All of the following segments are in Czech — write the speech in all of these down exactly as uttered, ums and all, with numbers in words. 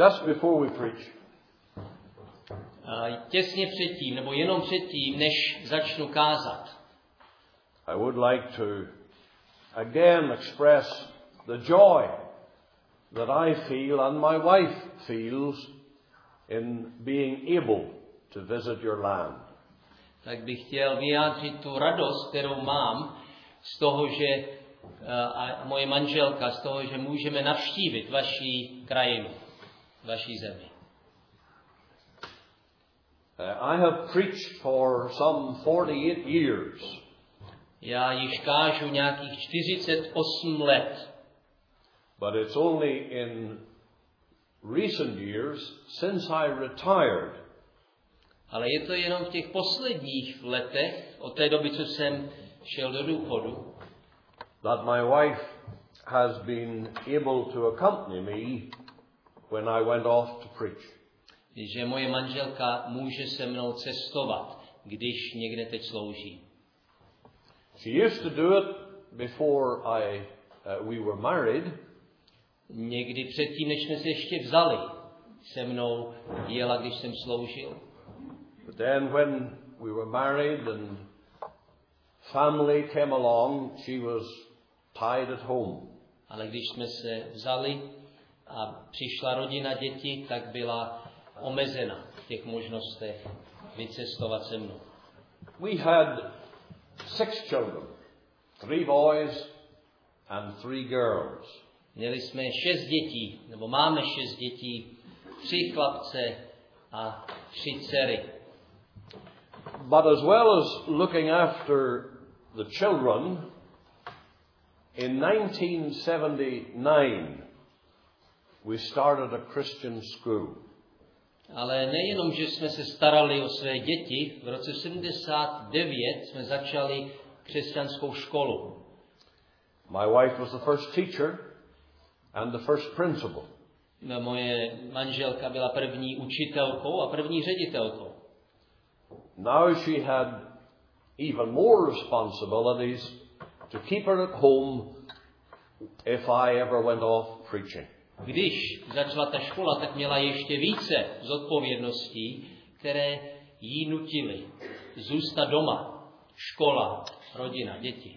just before we preach, uh, těsně předtím, nebo jenom předtím, než začnu kázat, I would like to again express the joy that I feel and my wife feels in being able to visit your land. Tak bych chtěl vyjádřit tu radost, kterou mám z toho, že a moje manželka, z toho, že můžeme navštívit vaši krajinu, vaši zemi. I have preached for some forty-eight years. Já již kážu nějakých čtyřicet osm let. But it's only in recent years since I retired. Ale je to jenom v těch posledních letech, od té doby, co jsem šel do důchodu, that my wife has been able to accompany me when I went off to preach. Že moje manželka může se mnou cestovat, když někde teď slouží. She used to do it before I uh, we were married. Někdy předtím, než jsme se ještě vzali, se mnou jela, když jsem sloužil. But then when we were married and family came along, she was tied at home. Ale když jsme se vzali a přišla rodina, děti, tak byla omezena v těch možnostech vycestovat se mnou. We had six children, three boys and three girls. Měli jsme šest dětí, nebo máme šest dětí, tři chlapce a tři dcery. But as well as looking after the children, in nineteen seventy-nine we started a Christian school. Ale nejenom, že jsme se starali o své děti, v roce sedmdesát devět jsme začali křesťanskou školu. My wife was the first teacher and the first principal. Moje manželka byla první učitelkou a první ředitelkou. Now she had even more responsibilities to keep her at home if I ever went off preaching. Když začala ta škola, tak měla ještě více zodpovědností, které jí nutily zůstat doma. Škola, rodina, děti.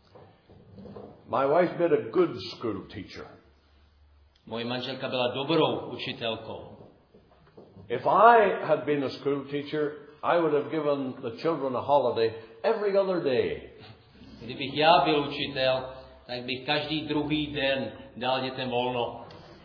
My wife been a good school teacher. Moje manželka byla dobrou učitelkou. If I had been a school teacher, I would have given the children a holiday every other day. Kdybych já byl učitel, tak bych každý druhý den dal dětem volno.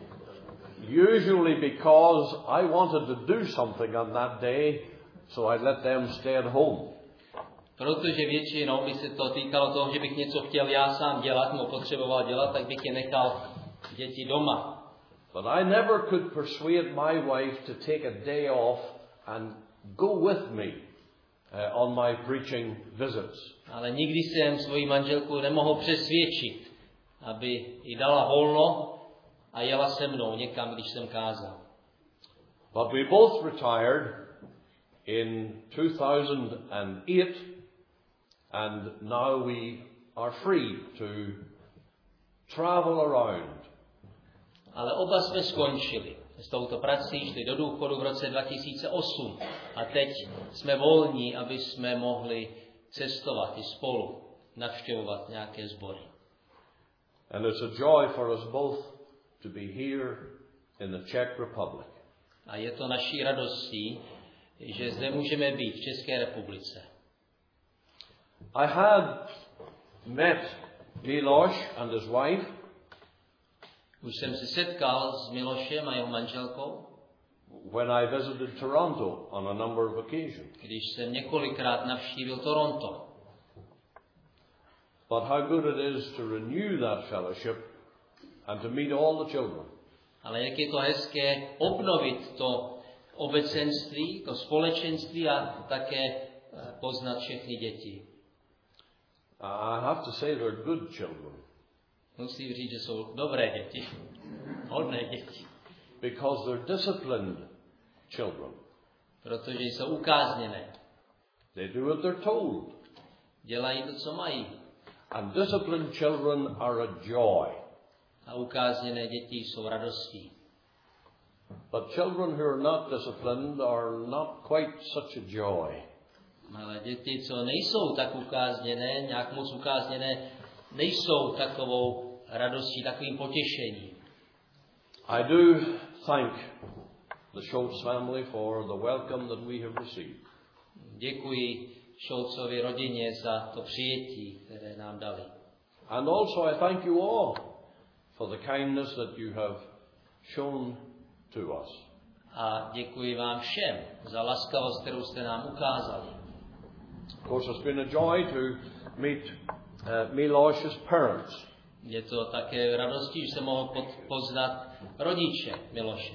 Usually because I wanted to do something on that day, so I let them stay at home. Protože většinou by se to týkalo toho, že bych něco chtěl já sám dělat, nebo potřeboval dělat, tak bych je nechal děti doma. But I never could persuade my wife to take a day off and go with me uh, on my preaching visits. Ale nikdy jsem svoji manželku nemohl přesvědčit, aby jí dala volno a jela se mnou někam, když jsem kázal. But we both retired in two thousand eight, and now we are free to travel around. Ale oba jsme skončili s touto prací, šli do důchodu v roce dva tisíce osm a teď jsme volní, aby jsme mohli cestovat i spolu, navštěvovat nějaké sbory. And it's a joy for us both to be here in the Czech Republic. A je to naší radostí, že zde můžeme být v České republice. I had met Miloš and his wife. Už jsem se setkal s Milošem a jeho manželkou, when I visited Toronto on a number of occasions. Když jsem několikrát navštívil Toronto. But how good it is to renew that fellowship and to meet all the children. Ale jak je to hezké obnovit to obecenství, to společenství a také poznat všechny děti. I have to say they're good children. Musím říct, že jsou dobré děti. Hodné děti. Because they're disciplined children. Protože jsou ukázněné. They do what they're told. Dělají to, co mají. And disciplined children are a joy. A ukázněné děti jsou radostí. But children who are not disciplined are not quite such a joy. Ale děti, co nejsou tak ukázněné, nějak moc ukázněné, nejsou takovou radostí, takovým potěšením. I do thank the Schultz family for the welcome that we have received. Děkuji Schultzovi rodině za to přijetí, které nám dali. And also I thank you all for the kindness that you have shown to us. A děkuji vám všem za laskavost, kterou jste nám ukázali. Of course, it's been a joy to meet uh, Miloš's parents. Je to také radostí, že jsem mohl poznat rodiče Miloše.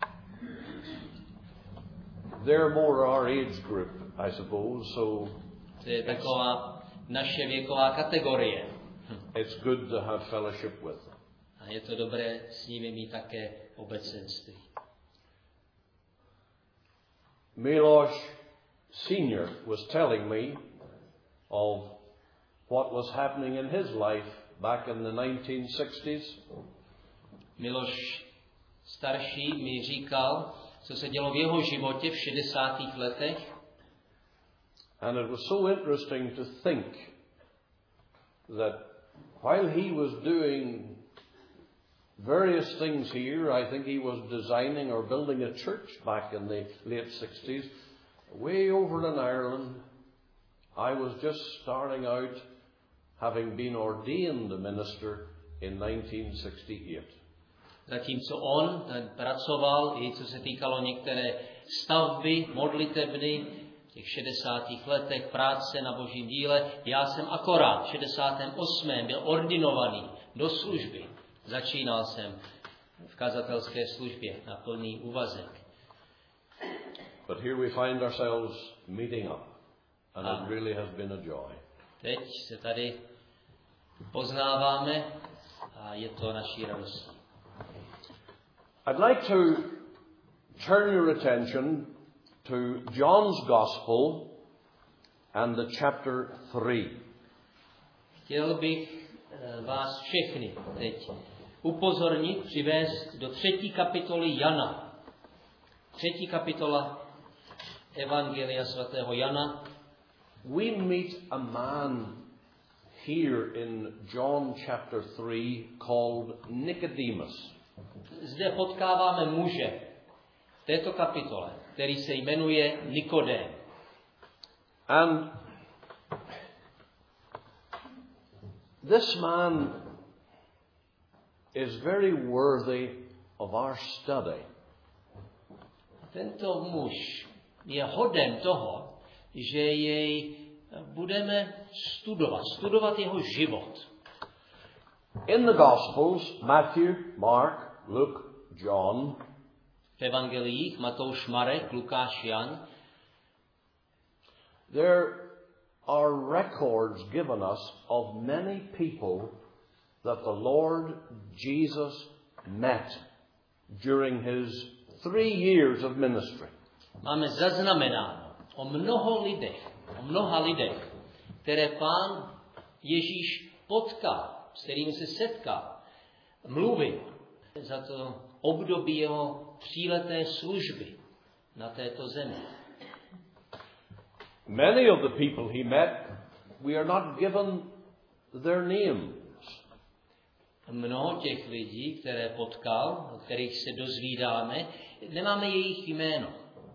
They're more our age group, I suppose, so to je taková naše věková kategorie. It's good to have fellowship with them. A je to dobré s nimi mít také obecenství. Miloš Senior was telling me of what was happening in his life back in the nineteen sixties. Miloš starší mi říkal, co se dělo v jeho životě v šedesátých letech. And it was so interesting to think that while he was doing various things here, I think he was designing or building a church back in the late sixties, way over in Ireland, I was just starting out, having been ordained a minister in nineteen sixty-eight. Zatímco on ten pracoval, i co se týkalo některé stavby, modlitebny, v těch šedesátých letech práce na božím díle, já jsem akorát v šedesátém osmém byl ordinovaný do služby. Začínal jsem v kazatelské službě na plný úvazek. But here we find ourselves meeting up, and a it really has been a joy. Teď se tady poznáváme a je to naší radostí. I'd like to turn your attention to John's Gospel and the chapter three. Chtěl bych vás všechny teď upozornit, přivést do třetí kapitoly Jana. Třetí kapitola Evangelia svatého Jana. We meet a man here in John chapter three called Nicodemus. Zde potkáváme muže v této kapitole, který se jmenuje Nikodém. And this man is very worthy of our study. Tento muž je hoden toho, že jej budeme studovat, studovat jeho život. In the Gospels, Matthew, Mark, Luke, John, v evangeliích Matouš, Marek, Lukáš, Jan, there are records given us of many people that the Lord Jesus met during his three years of ministry. Máme zaznamenáno o mnoho lidech, o mnoha lidech, které Pán Ježíš potkal, s kterými se setkal, mluvil za to období jeho tříleté služby na této zemi. Many of the people he met, we are not given their names. Mnoho těch lidí, které potkal, o kterých se dozvídáme, nemáme jejich jméno.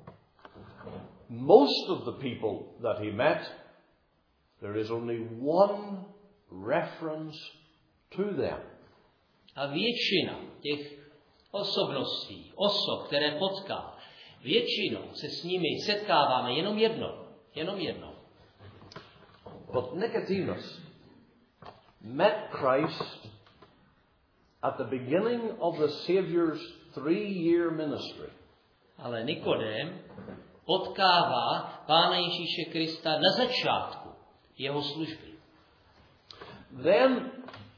Most of the people that he met, there is only one reference to them. A většina těch osobností, osob, které potkal, většinou se s nimi setkáváme jenom jednou. Jenom jednou. But Nicodemus met Christ at the beginning of the Savior's three-year ministry. Ale Nikodém potkává Pána Ježíše Krista na začátku jeho služby. Then,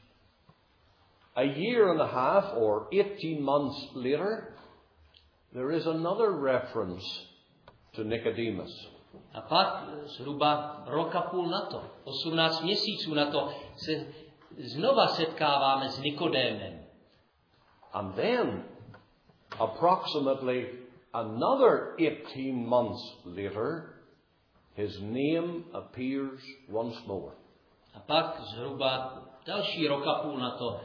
a year and a half or eighteen months later, there is another reference to Nicodemus. A pak zhruba rok a půl na to, osmnáct měsíců na to, se znova setkáváme s Nikodémem. And then approximately another eighteen months later, his name appears once more. A pak zhruba další rok a půl na to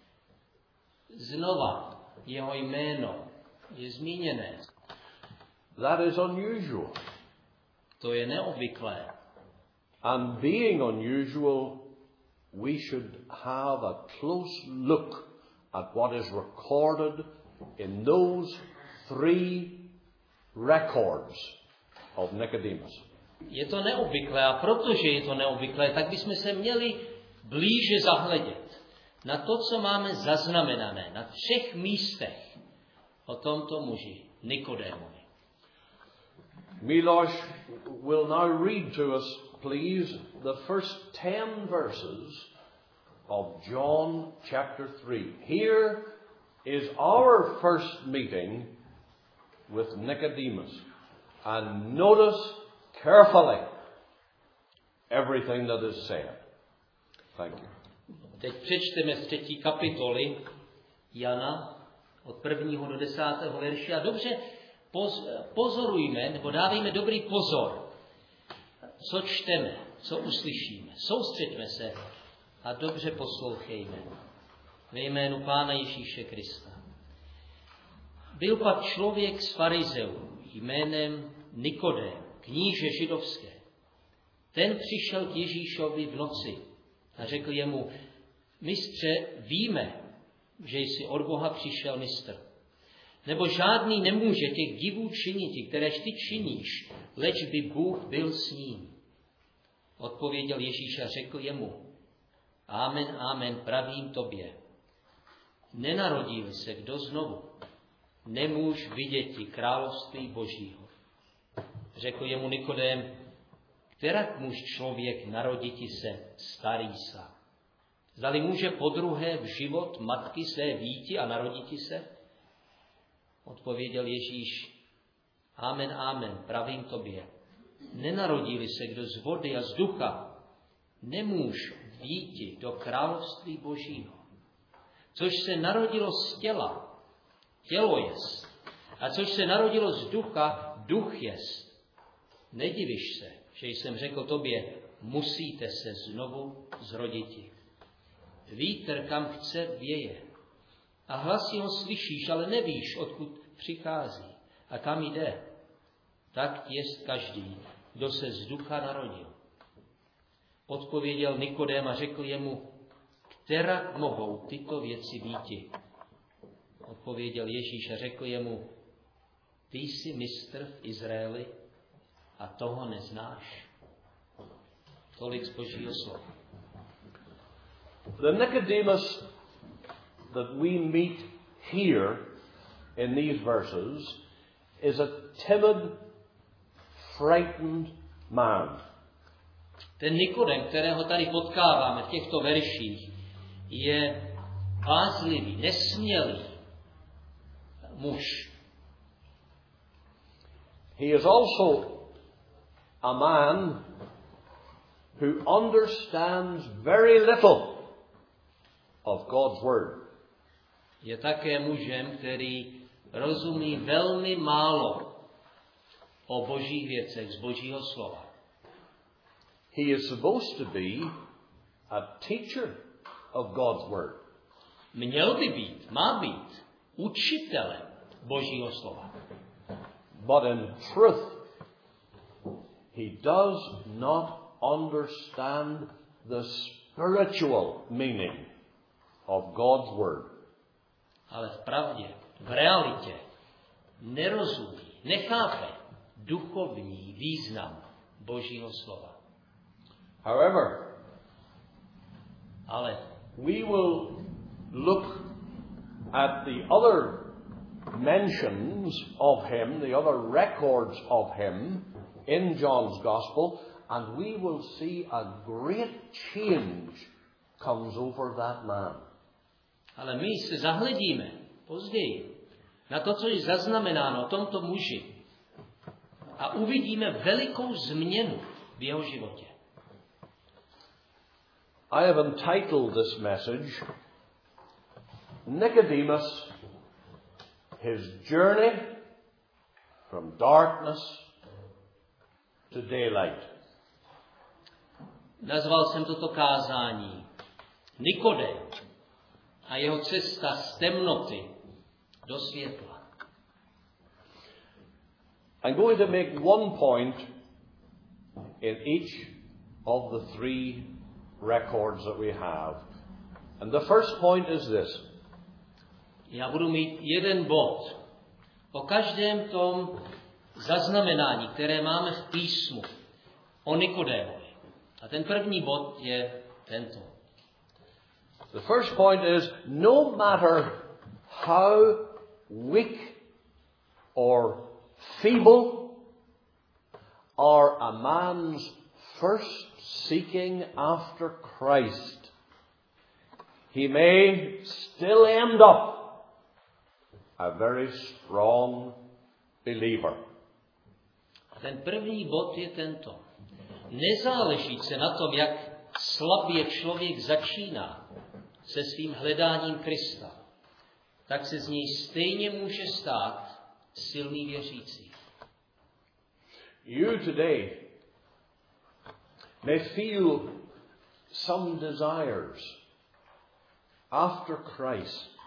znova jeho jméno je zmíněné. That is unusual. To je neobvyklé. And being unusual, we should have a close look at what is recorded in those three records of Nicodemus. Je to neobvyklé a protože je to neobvyklé, tak bychom se měli blíže zahledět na to, co máme zaznamenané na třech místech o tomto muži, Nikodémovi. Miloš will now read to us, please, the first ten verses of John chapter three. Here is our first meeting with Nicodemus. And notice carefully everything that is said. Thank you. Teď přečteme z třetí kapitoly Jana od prvního do desátého verše a dobře poz, pozorujme, nebo dávejme dobrý pozor, co čteme, co uslyšíme. Soustřeďme se a dobře poslouchejme. Ve jménu Pána Ježíše Krista. Byl pak člověk z farizeů jménem Nikodém, kníže židovské. Ten přišel k Ježíšovi v noci a řekl jemu: Mistře, víme, že jsi od Boha přišel mistr. Nebo žádný nemůže těch divů činiti, kteréž ty činíš, leč by Bůh byl s ním. Odpověděl Ježíš a řekl jemu: Amen, amen, pravím tobě. Nenarodil se kdo znovu, nemůž viděti království Božího. Řekl jemu Nikodém: Kterak můž člověk naroditi se starý sám? Zdali může podruhé v život matky své víti a naroditi se? Odpověděl Ježíš: Amen, amen, pravím tobě. Nenarodili se kdo z vody a z ducha, nemůž víti do království Božího. Což se narodilo z těla, tělo jest. A což se narodilo z ducha, duch jest. Nediviš se, že jsem řekl tobě: musíte se znovu zroditi. Vítr kam chce věje. A hlasy ho slyšíš, ale nevíš, odkud přichází a kam jde. Tak jest každý, kdo se z ducha narodil. Odpověděl Nikodém a řekl jemu: Kterak mohou tyto věci býti? Odpověděl Ježíš a řekl jemu: Ty jsi mistr v Izraeli a toho neznáš. Tolik z Božího slova. The Nicodemus that we meet here in these verses is a timid, frightened man. Ten Nikodem, kterého tady potkáváme v těchto verších, je bázlivý, nesmělý muž. He is also a man who understands very little of God's word. Je také mužem, který rozumí velmi málo o božích věcech z Božího slova. He is supposed to be a teacher of God's word. Měl by být, má být učitelem Božího slova. But in truth, he does not understand the spiritual meaning of God's word. Ale v pravdě, v realitě nerozumí, nechápe duchovní význam Božího slova. However, ale we will look at the other mentions of him, the other records of him in John's Gospel, and we will see a great change comes over that man. Ale my se zahledíme později na to, co je zaznamenáno o tomto muži a uvidíme velikou změnu v jeho životě. I have entitled this message, Nicodemus, his journey from darkness to daylight. Nazval jsem toto kázání Nikodém a jeho cesta z temnoty do světla. I'm going to make one point in each of the three records that we have. And the first point is this. Já budu mít jeden bod o každém tom zaznamenání, které máme v písmu o Nikodémovi. A ten první bod je tento. The first point is, no matter how weak or feeble are a man's first seeking after Christ, he may still end up a very strong believer. Ten první bod je tento. Nezáleží se na tom, jak slabě člověk začíná se svým hledáním Krista, tak se z něj stejně může stát silný věřící. You today may feel some desires after Christ.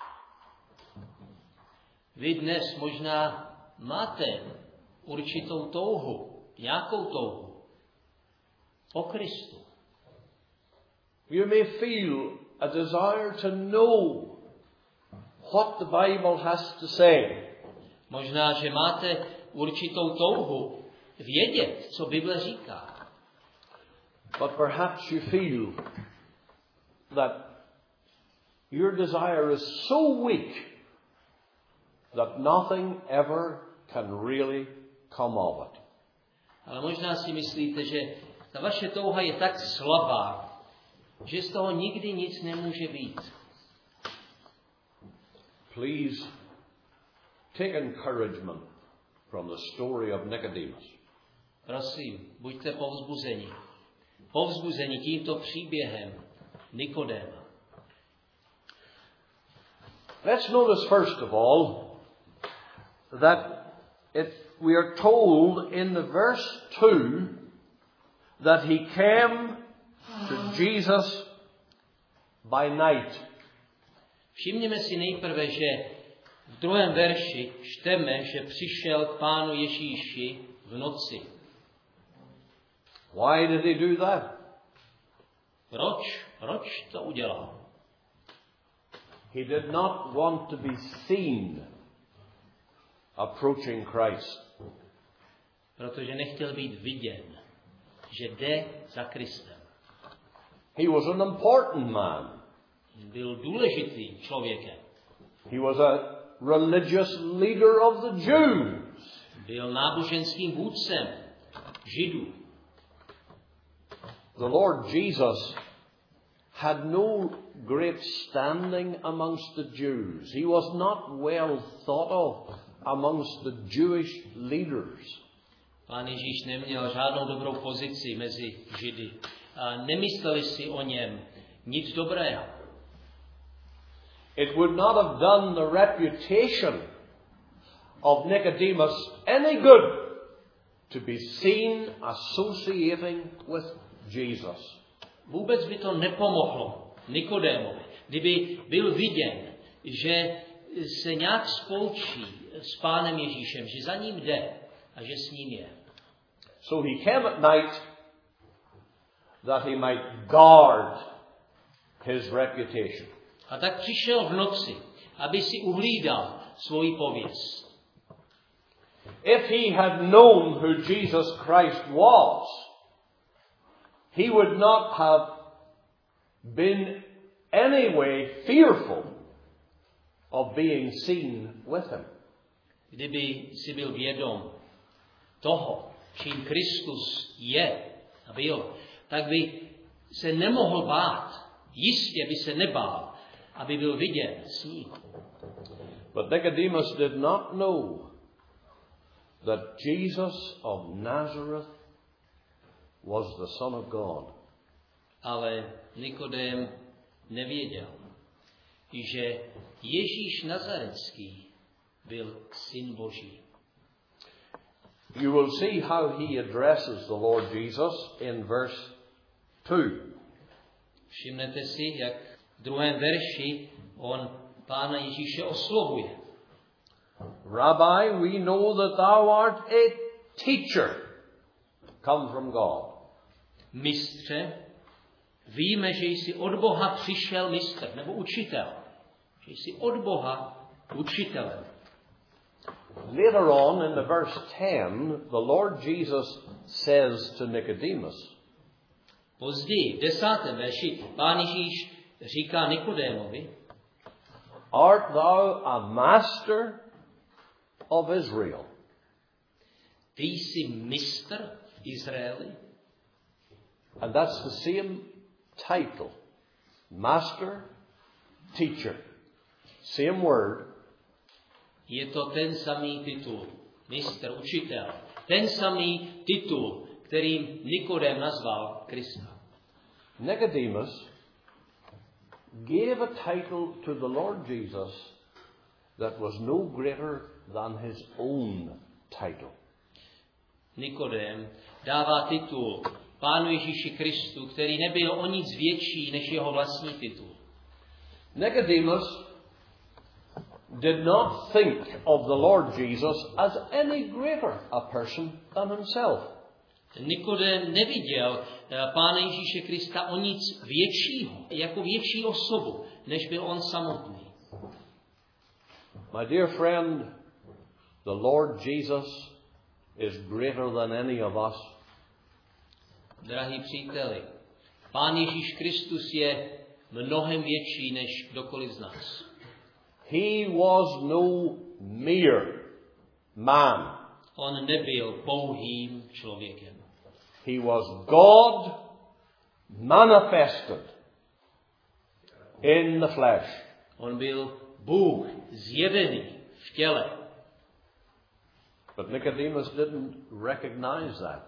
Vy dnes možná máte určitou touhu, nějakou touhu po Kristu. You may feel a desire to know what the Bible has to say. Možná, že máte určitou touhu vědět, co Bible říká. But perhaps you feel that your desire is so weak that nothing ever can really come of it. Ale možná si myslíte, že ta vaše touha je tak slabá, že z toho nikdy nic nemůže být. Please take encouragement from the story of Nicodemus. Prosím, buďte povzbuzeni. Povzbuzeni tímto příběhem Nikodéma. Let's notice first of all that it, we are told in the verse two that he came to Jesus by night. Všimněme si nejprve, že v druhém verši čteme, že přišel k Pánu Ježíši v noci. Why did he do that? Proč? Proč to udělal? He did not want to be seen approaching Christ. Protože nechtěl být viděn, že jde za Kristem. He was an important man. Byl důležitým člověkem. He was a religious leader of the Jews. Byl náboženským vůdcem Židů. The Lord Jesus had no great standing amongst the Jews. He was not well thought of amongst the Jewish leaders. Pán Ježíš neměl žádnou dobrou pozici mezi Židy. A nemysleli si o něm nic dobrého. It would not have done the reputation of Nicodemus any good to be seen associating with Jesus. Vůbec by to nepomohlo Nikodémovi, kdyby byl viděn, že se nějak spolčí s Pánem Ježíšem, že za ním jde a že s ním je. So he came at night that he might guard his reputation. A tak přišel v noci, aby si uhlídal svoji pověst. If he had known who Jesus Christ was, he would not have been anyway fearful of being seen with him. Kdyby si byl vědom toho, čím Kristus je a byl, tak by se nemohl bát, jistě by se nebál, aby byl viděn s ním. But Nicodemus did not know that Jesus of Nazareth was the Son of God. Ale Nikodém nevěděl, že Ježíš Nazarecký byl Syn Boží. You will see how he addresses the Lord Jesus in verse two. Všimnete si, jak v druhém verši on Pána Ježíše oslovuje. Rabbi, we know that thou art a teacher come from God. Mistře, víme, že jsi od Boha přišel mistr, nebo učitel. Že jsi od Boha učitelem. Later on in the verse ten, the Lord Jesus says to Nicodemus, Později, v desátém verši, Pán Ježíš říká Nikodémovi, art thou a master of Israel? Ty jsi mistr v Izraeli? And that's the same title. Master, teacher. Same word. Je to ten samý titul. Mistr, učitel. Ten samý titul, kterým Nikodém nazval Krista. Nicodemus gave a title to the Lord Jesus that was no greater than his own title. Nikodém dává titul Pánu Ježíši Kristu, který nebyl o nic větší než jeho vlastní titul. Nicodemus did not think of the Lord Jesus as any greater a person than himself. Nikodém neviděl Pána Ježíše Krista o nic většího, jako větší osobu, než byl on samotný. My dear friend, the Lord Jesus is greater than any of us. Drahí příteli, Pán Ježíš Kristus je mnohem větší než kdokoliv z nás. He was no mere man. On nebyl pouhým člověkem. He was God manifested in the flesh. On byl Bůh zjevený v těle. But Nicodemus didn't recognize that.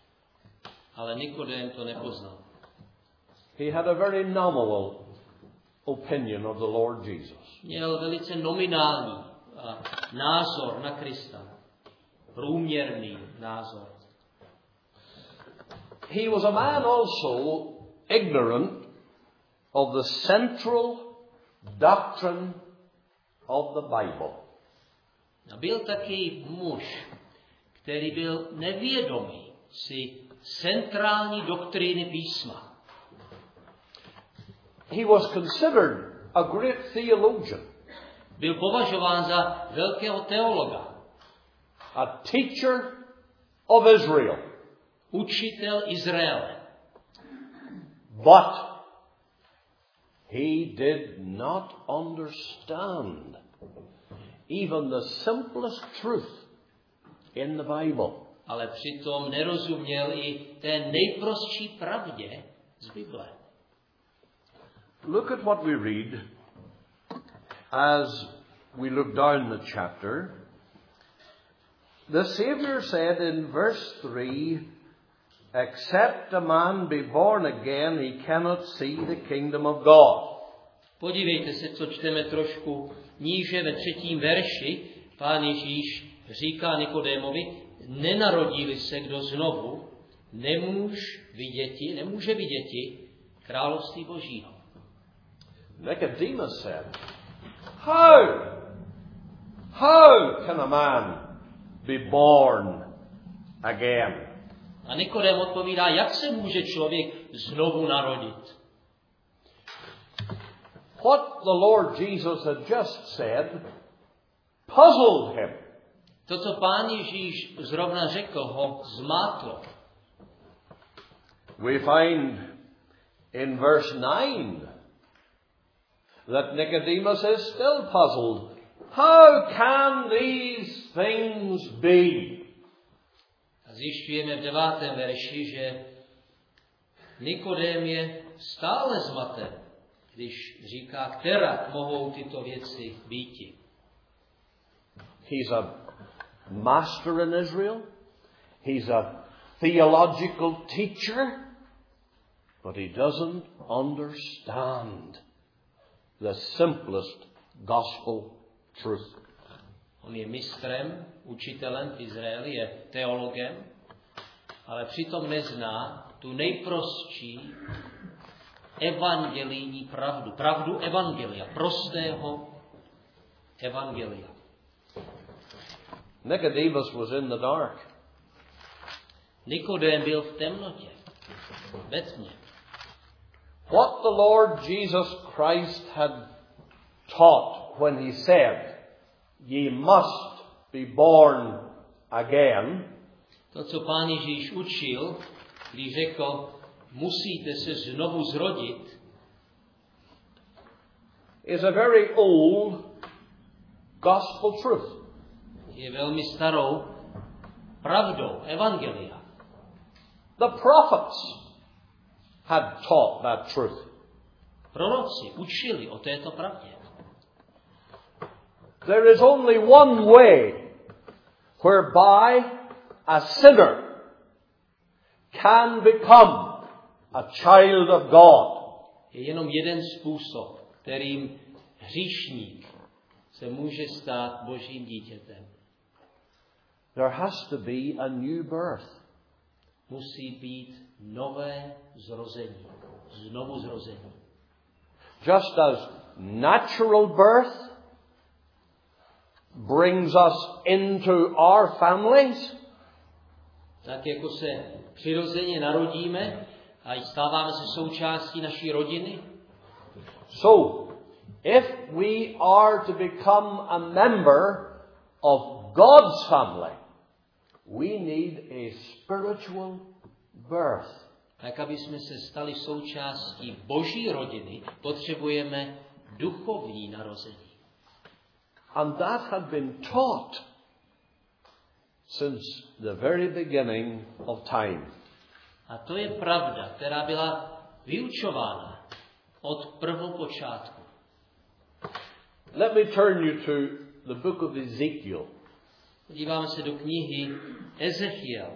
Ale Nikodém to nepoznal. He had a very nominal opinion of the Lord Jesus. Měl velice nominální názor na Krista. Průměrný názor. He was a man also ignorant of the central doctrine of the Bible. A byl taky muž, který byl nevědomý si centrální doktríny písma. He was considered a great theologian. Byl považován za velkého teologa. A teacher of Israel. Učitel Izraele. But he did not understand even the simplest truth in the Bible. Ale přitom nerozuměl i té nejprostší pravdě z Bible. Look at what we read as we look down the chapter. The Savior said in verse three, except a man be born again, he cannot see the kingdom of God. Podívejte se, co čteme trošku níže ve třetím verši. Pán Ježíš říká Nikodémovi, nenarodí-li se kdo znovu, nemůž viděti, nemůže viděti království Božího. Nicodemus said, How? How can a man be born again? A Nikodém odpovídá, jak se může člověk znovu narodit? What the Lord Jesus had just said puzzled him. To, co Pán Ježíš zrovna řekl, ho zmátlo. We find in verse nine that Nicodemus is still puzzled. How can these things be? A zjišťujeme v devátém verši, že Nikodém je stále zmaten, když říká, která mohou tyto věci býti. He's a master in Israel. He's a theological teacher. But he doesn't understand the simplest gospel truth. On je mistrem, učitelem v Izraeli, je teologem, ale přitom nezná tu nejprostší evangelijní pravdu. Pravdu evangelia, prostého evangelia. Nicodemus was in the dark. Nikodém byl v temnotě, ve tmě. What the Lord Jesus Christ had taught when he said, "Ye must be born again," To, co Pán Ježíš učil, když řekl, musíte se znovu zrodit, is a very old gospel truth. je velmi starou pravdou evangelia. The prophets had taught that truth. Proroci učili o této pravdě. There is only one way whereby a sinner can become a child of God. Je jenom jeden způsob, kterým hříšník se může stát Božím dítětem. There has to be a new birth. Musí být nové zrození. Znovu zrození. Just as natural birth brings us into our families, Tak jako se přirozeně narodíme a stáváme se součástí naší rodiny, so if we are to become a member of God's family, we need a spiritual birth. tak aby jsme se stali součástí Boží rodiny, potřebujeme duchovní narození. And that had been taught since the very beginning of time. A to je pravda, která byla vyučována od prvopočátku. Let me turn you to the book of Ezekiel. Díváme se do knihy Ezechiel.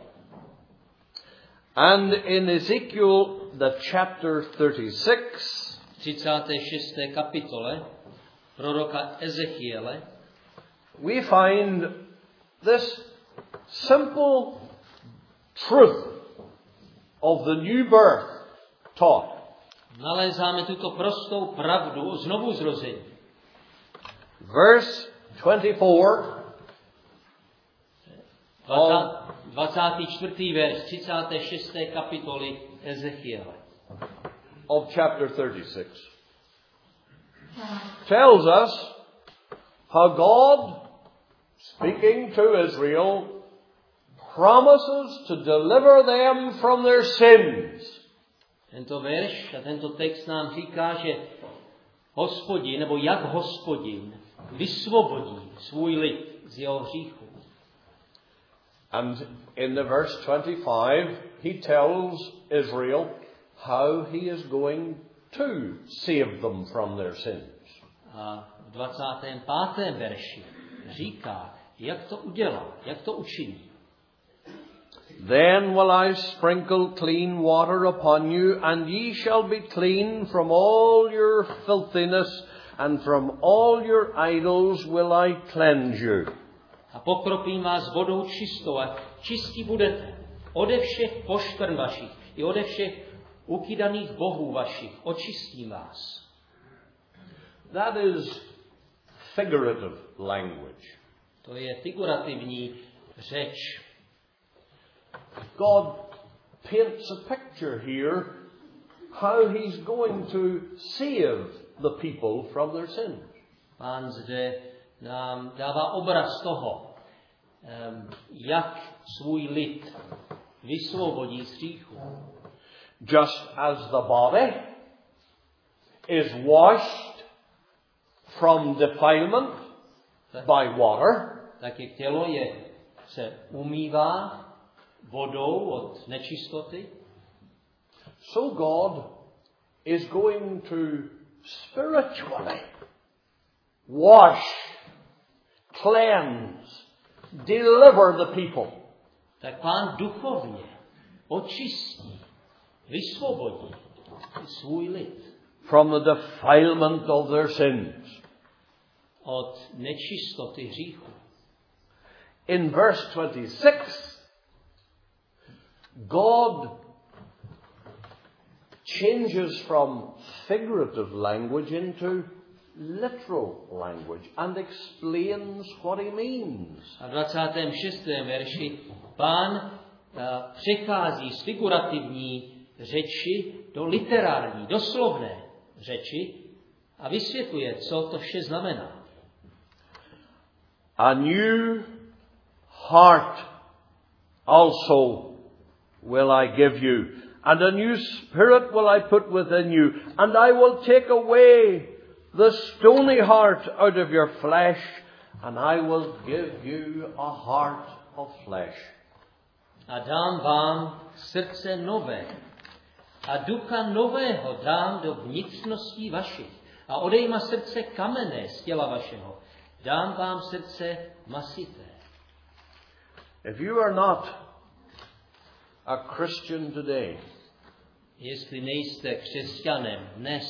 And in Ezekiel, the chapter thirty-six, třicáté šesté kapitole proroka Ezechiele, we find this simple truth of the new birth taught. nalézáme tuto prostou pravdu o znovuzrození. Verse twenty-four dvacátý čtvrtý verš třicáté šesté kapitoly Ezechiele. of chapter thirty-six tells us how God, speaking to Israel, promises to deliver them from their sins. Tento verš a tento text nám říká, že Hospodin, nebo jak Hospodin, vysvobodí svůj lid z jeho hříchu. And in the verse twenty-five, he tells Israel how he is going to save them from their sins. A v dvacátém pátém verši říká, jak to udělá, jak to učiní. Then will I sprinkle clean water upon you, and ye shall be clean from all your filthiness, and from all your idols will I cleanse you. A pokropím vás vodou čistou a čistí budete ode všech poškvrn vašich i ode všech ukydaných bohů vašich. Očistím vás. That is figurative language. To je figurativní řeč. God paints a picture here how he's going to save the people from their sins. Pán zde nám dává obraz toho, jak svůj lid vysvobodí z hříchu. Just as the body is washed from defilement by water, tak jak tělo je, se umývá vodou od nečistoty, so God is going to spiritually wash, cleanse, deliver the people. Tak Pán duchovně očistí, vysvobodí svůj lid From the defilement of their sins. od nečistoty hříchu. in verse twenty-six, God changes from figurative language into literal language and explains what he means. A v dvacátém šestém verši Pán uh, přechází z figurativní řeči do literární, doslovné řeči a vysvětluje, co to vše znamená. A new heart also will I give you, and a new spirit will I put within you, and I will take away the stony heart out of your flesh, and I will give you a heart of flesh. A dám vám srdce nové a ducha nového dám do vnitřností vašich a odejma srdce kamenné z těla vašeho. Dám vám srdce masité. If you are not a Christian today, Jestli nejste křesťanem dnes,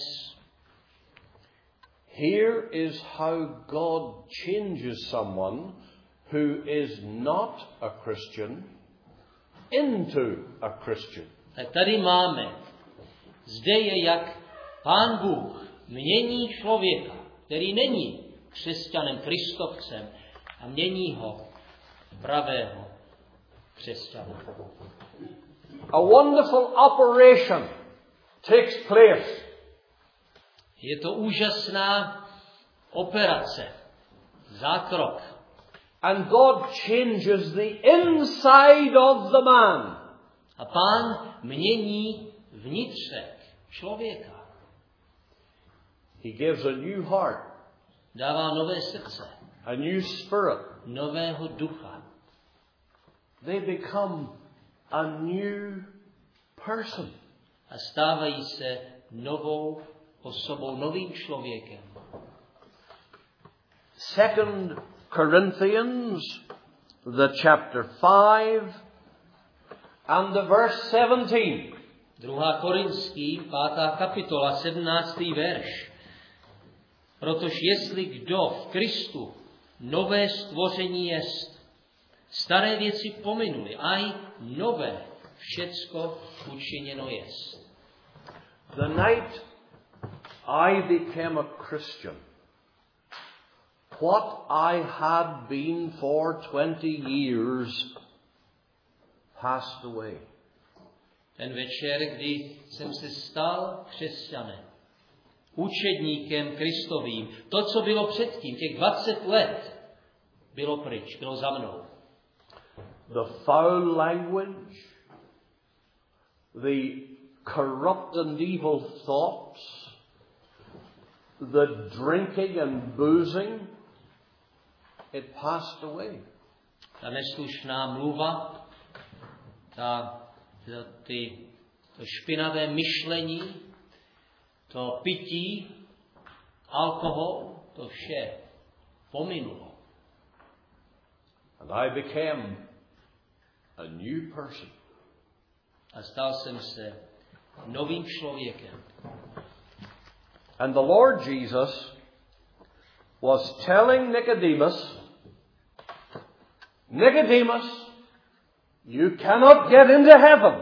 here is how God changes someone who is not a Christian into a Christian. tak tady máme. Zde je, jak Pán Bůh mění člověka, který není křesťanem, kristovcem, a mění ho v pravého křesťana. A wonderful operation takes place. Je to úžasná operace, zákrok. And God changes the inside of the man. A Pán mění vnitřek člověka. He gives a new heart, Dává nové srdce, a new spirit. nového ducha. They become a new person. A stávají se novou osobou, novým člověkem. Second Corinthians, the chapter five and the verse seventeen. Druhá Korinský, pátá kapitola, sedmnáctý verš. Protože jestli kdo v Kristu nové stvoření jest, staré věci pominuli, a i nové všecko učiněno jest. The night I became a Christian, what I had been for twenty years passed away. Ten večer, kdy jsem se stal křesťanem, učedníkem Kristovým, to, co bylo předtím, těch dvacet let, bylo pryč, bylo za mnou. The foul language, the corrupt and evil thoughts, the drinking and boozing, it passed away. Ta neslušná mluva, ta, ta, ty, to špinavé myšlení, to pití, alkohol, to vše pominulo. And I became a new person. A stal jsem se novým člověkem. And the Lord Jesus was telling Nicodemus, Nicodemus, you cannot get into heaven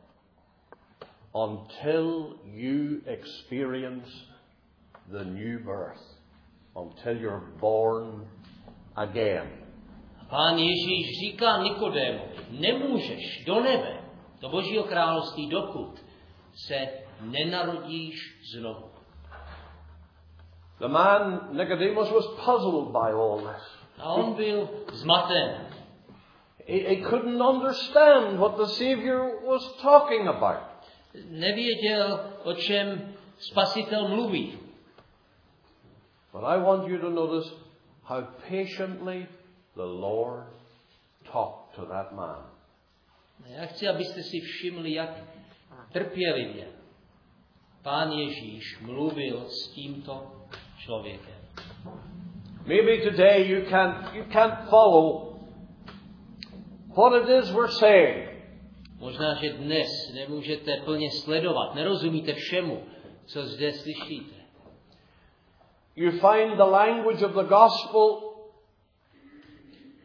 until you experience the new birth, until you're born again. Pán Ježíš říká Nikodémovi, nemůžeš do nebe, do Božího království, dokud se nenarodíš znovu. The man, Nicodemus, was puzzled by all this. A on byl zmaten. He, he couldn't understand what the Savior was talking about. Nevěděl, o čem Spasitel mluví. But I want you to notice how patiently the Lord talked to that man. Já chci, abyste si všimli, jak trpělivě Pán Ježíš mluvil s tímto člověkem. Maybe today you can't, you can't follow what it is we're saying. Možná, že dnes nemůžete plně sledovat, nerozumíte všemu, co zde slyšíte. You find the language of the gospel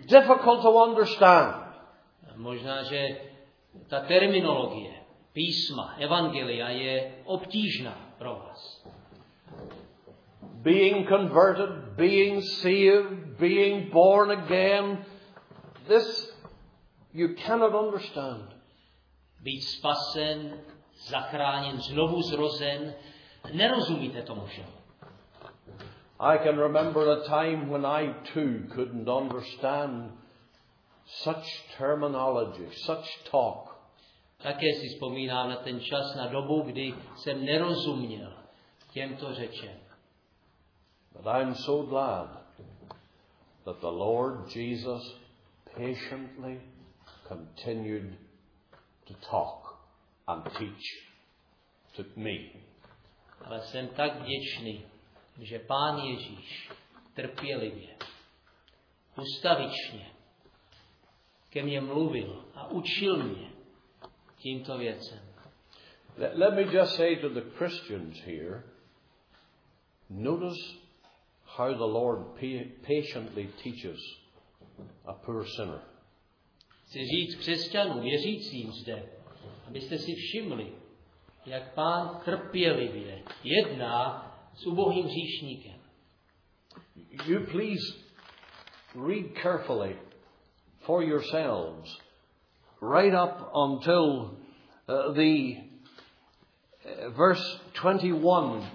difficult to understand. Možná, že ta terminologie písma, evangelia je obtížná pro vás. Being converted, being saved, being born again, this you cannot understand. Být spasen, zachráněn, znovu zrozen, nerozumíte tomu všemu. I can remember a time when I too couldn't understand such terminology, such talk. Také si vzpomínám na ten čas, na dobu, kdy jsem nerozuměl těmto řečem. But I'm so glad that the Lord Jesus patiently continued to talk and teach to me. Ale jsem tak vděčný, že Pán Ježíš trpělivě, ustavičně ke mně mluvil a učil mě tímto věcem. Let, let me just say to the Christians here, notice how the Lord pa- patiently teaches a poor sinner. Chci říct křesťanům, věřícím zde, abyste si všimli, jak Pán trpělivě jedná s ubohým hříšníkem. You please read carefully for yourselves right up until uh, the uh, verse twenty-one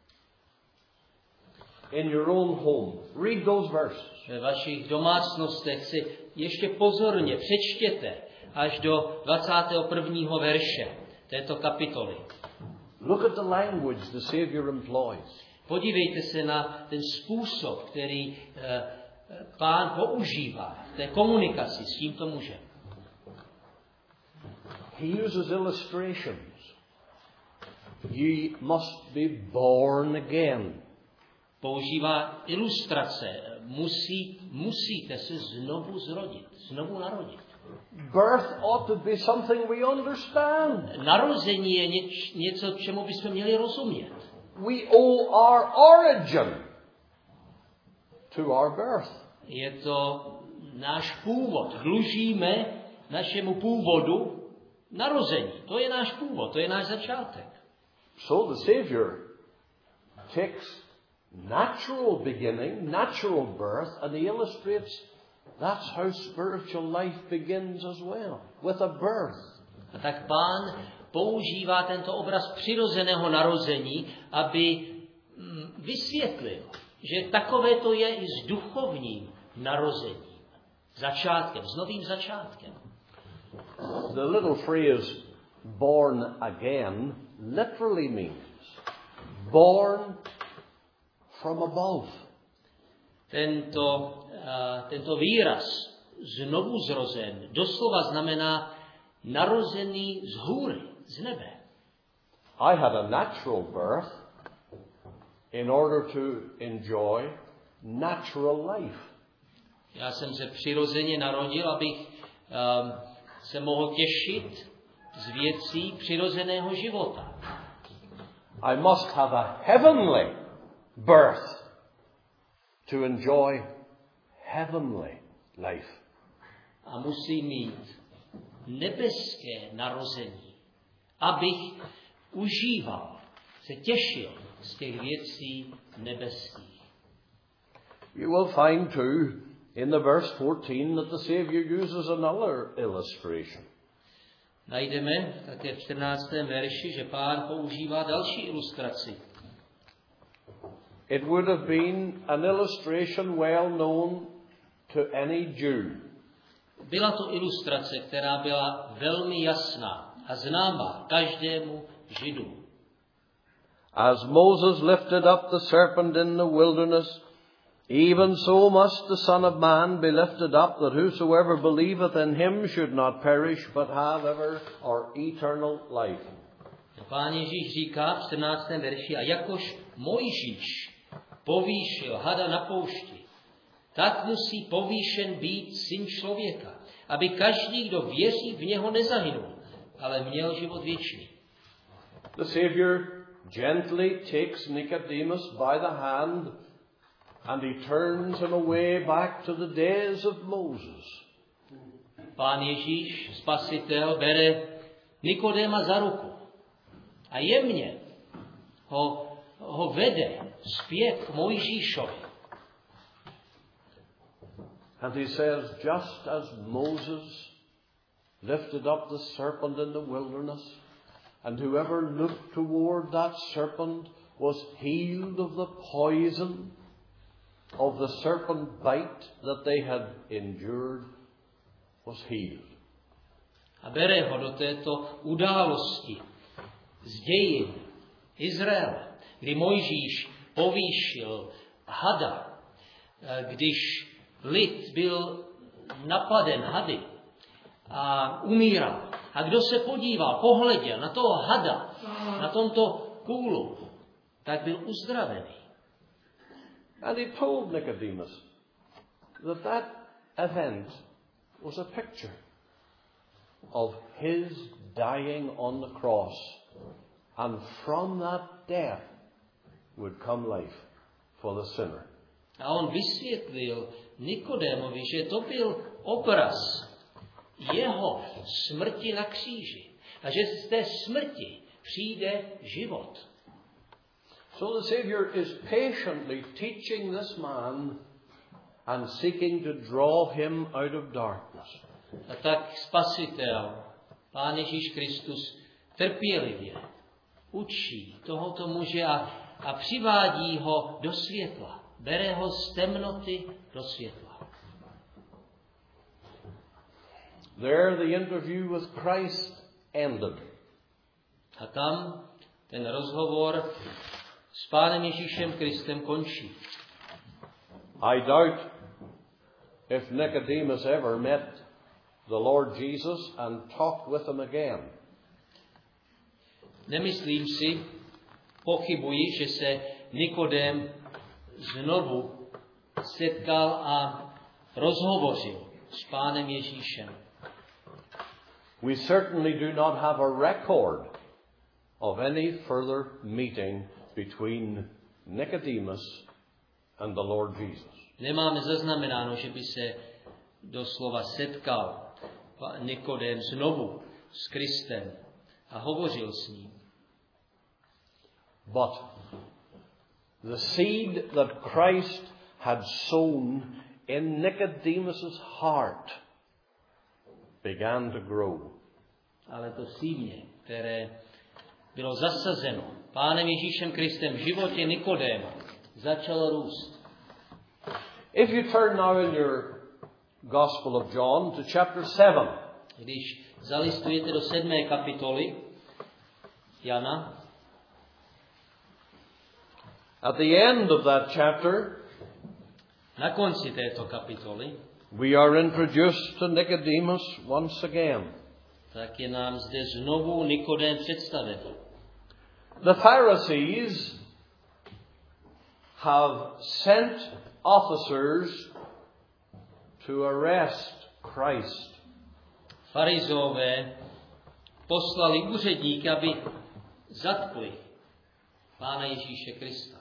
in your own home. Read those verses. Ve vašich domácnostech si ještě pozorně přečtěte až do dvacátého prvního verše této kapitoly. Look at the language the Savior employs. Podívejte se na ten způsob, který eh, Pán používá v té komunikaci s tímto mužem. He uses illustrations. Ye must be born again. Používá ilustrace. Musí, musíte se znovu zrodit, znovu narodit. Birth ought to be something we understand. Narození je něč, něco, čemu bychom měli rozumět. We owe our origin to our birth. Je to náš původ. Dlužíme našemu původu narození. To je náš původ, to je náš začátek. So the Savior takes natural beginning, natural birth, and he illustrates that's how spiritual life begins as well, with a birth. A tak Pán používá tento obraz přirozeného narození, aby vysvětlil, že takové to je i s duchovním narozením, začátkem, s novým začátkem. The little phrase born again literally means born from above. Tento, uh, tento výraz znovu zrozen doslova znamená narozený z hůry, z nebe. I had a natural birth in order to enjoy natural life. Já jsem se přirozeně narodil, abych um, se mohl těšit z věcí přirozeného života. I must have a heavenly birth to enjoy heavenly life. A musím mít nebeské narození, abych užíval, se těšil z těch věcí nebeských. You will find too in the verse fourteen that the Savior uses another illustration. Najdeme také v čtrnáctém verši, že Pán používá další ilustraci. It would have been an illustration well known to any Jew. Byla to ilustrace, která byla velmi jasná a známá každému Židu. As Moses lifted up the serpent in the wilderness, even so must the Son of Man be lifted up, that whosoever believeth in him should not perish, but have ever or eternal life. Pán Ježíš říká v čtrnáctém verši, a jakož Mojžíš povýšil hada na poušti, tak musí povýšen být Syn člověka, aby každý, kdo věří v něho, nezahynul, ale měl život věčný. The Savior gently takes Nicodemus by the hand And he turns him away back to the days of Moses. Pán Ježíš, Spasitel, bere Nikodéma za ruku a jemně ho, ho vede zpět k Mojžíšovi. And he says, just as Moses lifted up the serpent in the wilderness, and whoever looked toward that serpent was healed of the poison of the serpent bite that they had endured, was healed. A bere ho do této události z dějin Izraele, kdy Mojžíš povýšil hada, když lid byl napaden hady a umíral. A kdo se podíval, pohleděl na toho hada, na tomto kůlu, tak byl uzdravený. And he told Nicodemus that that event was a picture of his dying on the cross, and from that death would come life for the sinner. A on vysvětlil Nikodémovi, že to byl obraz jeho smrti na kříži a že z té smrti přijde život. So the Savior is patiently teaching this man and seeking to draw him out of darkness. A tak Spasitel, Pán Ježíš Kristus, trpělivě učí tohoto muže a, a přivádí ho do světla. Bere ho z temnoty do světla. There the interview with Christ ended. A tam ten rozhovor s Pánem Ježíšem Kristem končí. I doubt if Nicodemus ever met the Lord Jesus and talked with him again. Nemyslím si, pochybuji, že se Nikodém znovu setkal a rozhovořil s Pánem Ježíšem. We certainly do not have a record of any further meeting between Nicodemus and the Lord Jesus. Nemáme zaznamenáno, že by se doslova setkal Nikodém znovu s Kristem a hovořil s ním. But the seed that Christ had sown in Nicodemus's heart began to grow. Ale to símě, které bylo zasazeno Pánem Ježíšem Kristem v životě Nikodéma, začalo růst. If you turn now in your Gospel of John to chapter seven. Když zalistujete do sedmé kapitoly Jana, at the end of that chapter, na konci této kapitoly, we are introduced to Nicodemus once again. Tak je nám zde znovu Nikodém představený. The Pharisees have sent officers to arrest Christ. Farizové poslali úředníky, aby zatkli Pána Ježíše Krista.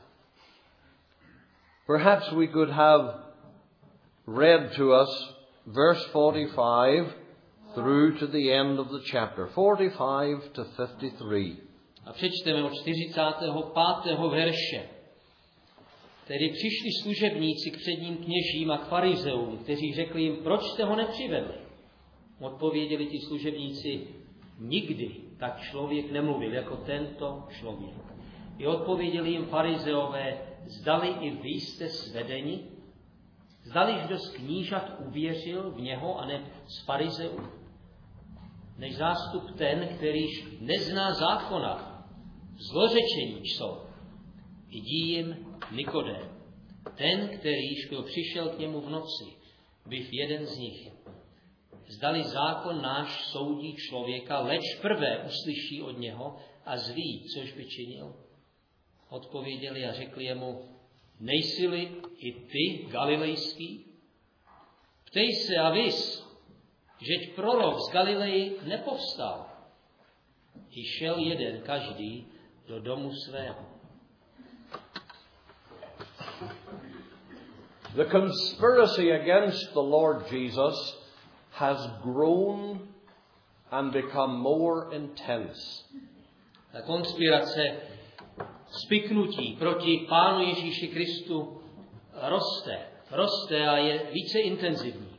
Perhaps we could have read to us verse forty-five through to the end of the chapter, forty-five to fifty-three. A přečteme od čtyřicátého pátého verše. Tedy přišli služebníci k předním kněžím a k farizeům, kteří řekli jim, proč jste ho nepřivedli? Odpověděli ti služebníci, nikdy tak člověk nemluvil jako tento člověk. I odpověděli jim farizeové, zdali i vy jste svedeni? Zdali kdo z knížat uvěřil v něho a ne z farizeů? Než zástup ten, kterýž nezná zákona, zlořečení jsou. Vidí jim Nikodém, ten, kterýž byl přišel k němu v noci, byv jeden z nich. Zdali zákon náš soudí člověka, leč prvé uslyší od něho a zví, což by činil. Odpověděli a řekli jemu, nejsi-li i ty galilejský? Ptej se a vys, žeť prorok z Galileji nepovstal. I šel jeden každý do domu svého. The conspiracy against the Lord Jesus has grown and become more intense. Ta konspirace, spiknutí proti Pánu Ježíši Kristu roste, roste a je více intenzivní.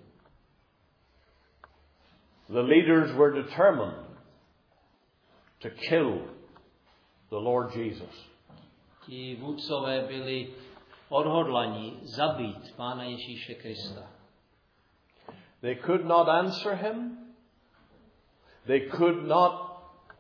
The leaders were determined to kill the Lord Jesus. Ti vůdcové byli odhodlaní zabít Pána Ježíše Krista. They could not answer him. They could not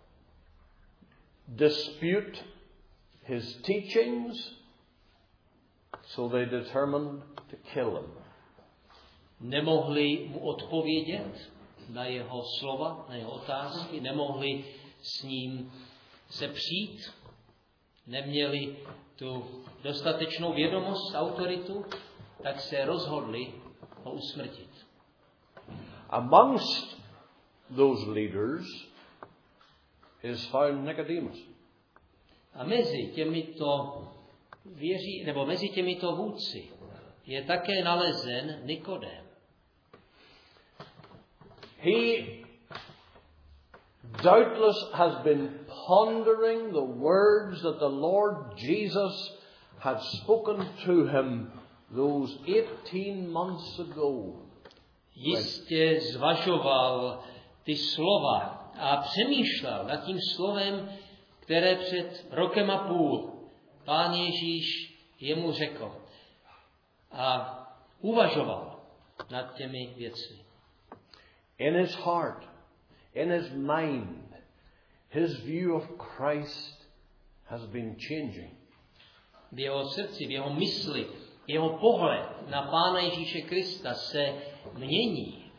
dispute his teachings, so they determined to kill him. Nemohli mu odpovědět na jeho slova, na jeho otázky, nemohli s ním se přijít, neměli tu dostatečnou vědomost, autoritu, tak se rozhodli ho usmrtit. Amongst those leaders is found Nicodemus. A mezi těmito věří, nebo mezi těmito vůdci je také nalezen Nikodém. He doubtless has been pondering the words that the Lord Jesus had spoken to him those eighteen months ago. Jistě zvažoval ty slova a přemýšlel nad tím slovem, které před rokem a půl Pán Ježíš jemu řekl. A uvažoval nad těmi věcmi. In his heart, in his mind, his view of Christ has been changing. V jeho srdci, v jeho mysli, jeho pohled na Pána Ježíše Krista se mění.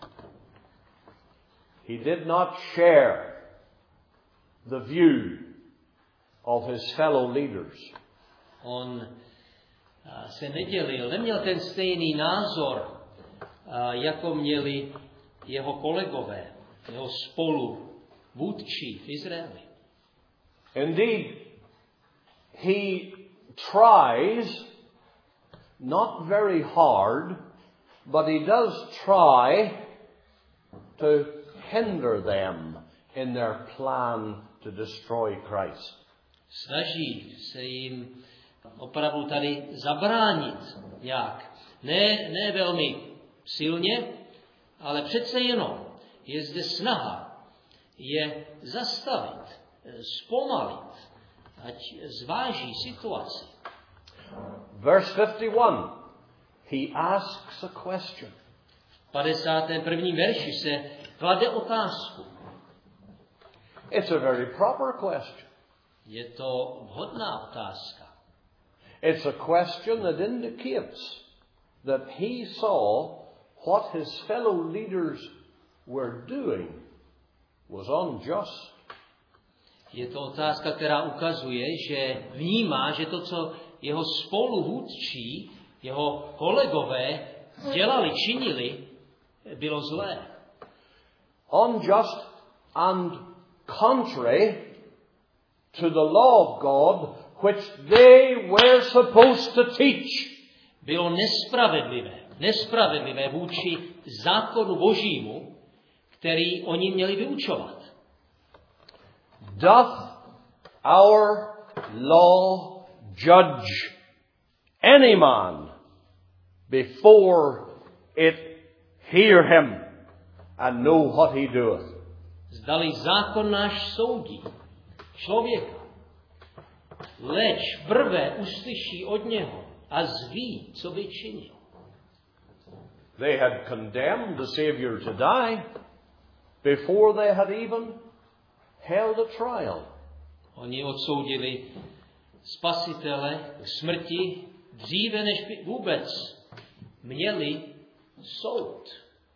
He did not share the view of his fellow leaders. On se nedělil, neměl ten stejný názor, jako měli jeho kolegové, jeho spolu vůdčí v Izraeli. Indeed, he tries, not very hard, but he does try to hinder them in their plan to destroy Christ. Snaží se jim opravdu tady zabránit nějak. Ne, ne velmi silně, ale přece jenom je zde snaha je zastavit, zpomalit, ať zváží situaci. Verse fifty-one, he asks a question. V padesátém prvním verši se klade otázku. It's a very proper question. Je to vhodná otázka. It's a question that indicates that he saw what his fellow leaders were doing was unjust. Je to otázka, která ukazuje, že vnímá, že to, co jeho spoluhůdčí, jeho kolegové dělali, činili, bylo zlé. Unjust and contrary to the law of God, which they were supposed to teach. Bylo nespravedlivé, nespravedlivé vůči zákonu Božímu, který oni měli vyučovat. Doth our law judge any man before it hear him and know what he doeth? Zdali zákon náš soudí člověka, leč prvé uslyší od něho a zví, co by činil. They had condemned the Savior to die before they had even held a trial. Oni odsoudili spasitele k smrti dříve, než by vůbec měli soud.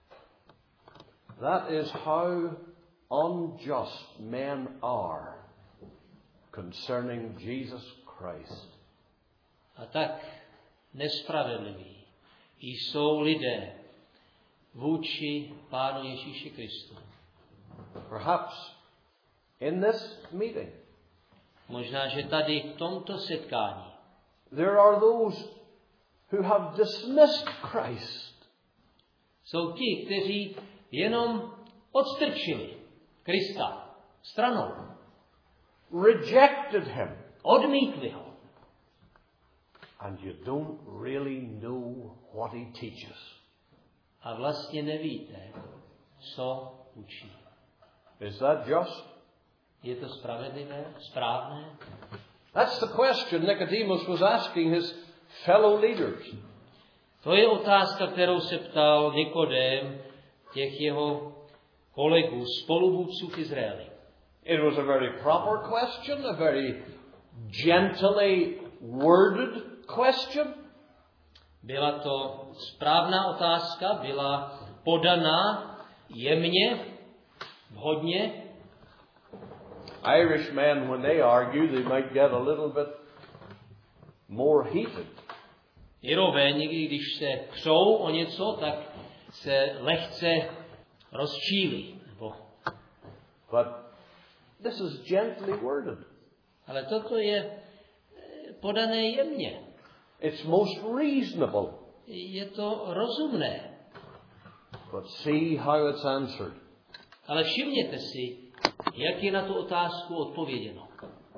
That is how unjust men are concerning Jesus Christ. A tak nespravedliví jsou lidé vůči Pánu Ježíši Kristu. Perhaps in this meeting, Možná, že tady v tomto setkání there are those who have dismissed Christ. Jsou ti, kteří jenom odstrčili Krista stranou. Rejected him. Odmítli ho. And you don't really know what he teaches. A vlastně nevíte, co učí. Is that just? Je to spravedlivé, správné? That's the question Nicodemus was asking his fellow leaders. To je otázka, kterou se ptal Nikodém těch jeho kolegů, spoluvůdců v Izraeli. It was a very proper question, a very gently worded question. Byla to správná otázka, byla podaná jemně, vhodně. Irishmen, when they argue, they might get a little bit more heated. Irové někdy, když se přou o něco, tak se lehce rozčílí. But this is gently worded. Ale toto je podané jemně. It's most reasonable. Je to rozumné. But see how it's answered. Ale všimněte si, jak je na tu otázku odpověděno.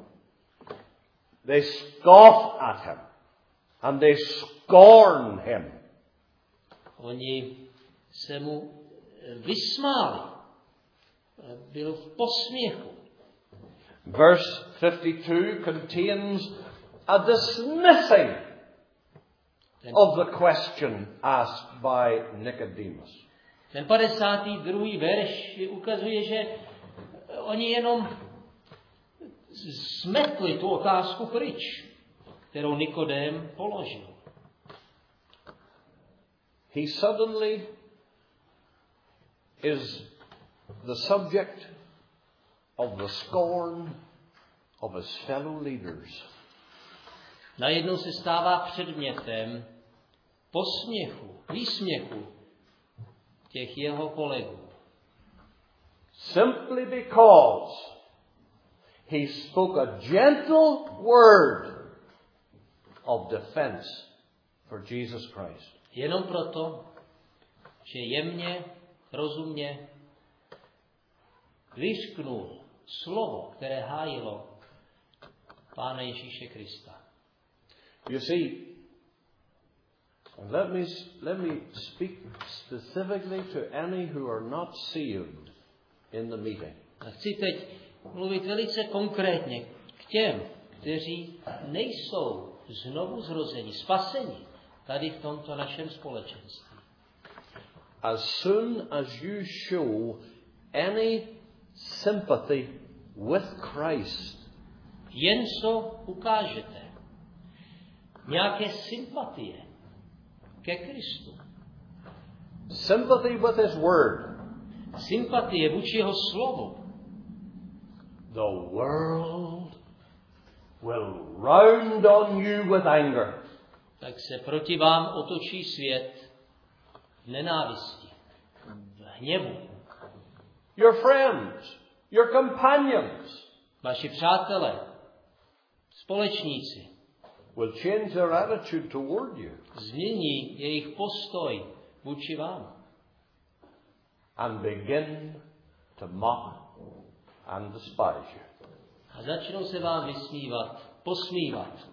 They scoff at him. And they scorn him. Oni se mu vysmáli. Byl v posměchu. Verse fifty-two contains a dismissing of the question asked by Nicodemus. Ten padesátý druhý verš ukazuje, že oni jenom smetli tu otázku pryč, kterou Nikodém položil. He suddenly is the subject of the scorn of his fellow leaders. Najednou se stává předmětem posměchu, výsměchu těch jeho kolegů. Simply because he spoke a gentle word of defense for Jesus Christ. Jenom proto, že jemně, rozumně vyřknul slovo, které hájilo Pána Ježíše Krista. You see, let me, let me speak specifically to any who are not saved in the meeting. A chci teď mluvit velice konkrétně k těm, kteří nejsou znovu zrozeni, spaseni tady v tomto našem společenství. As soon as you show any sympathy with Christ, Jen co ukážete nějaké sympatie ke Kristu, sympathy with His Word, sympatie vůči jeho slovu, the world will round on you with anger. tak se proti vám otočí svět v nenávisti, v hněvu. Your friends, your companions Vaši přátelé, společníci will change their attitude toward you změní jejich postoj vůči vám and begin to mock and despise you. a začnou se vám vysmívat, posmívat.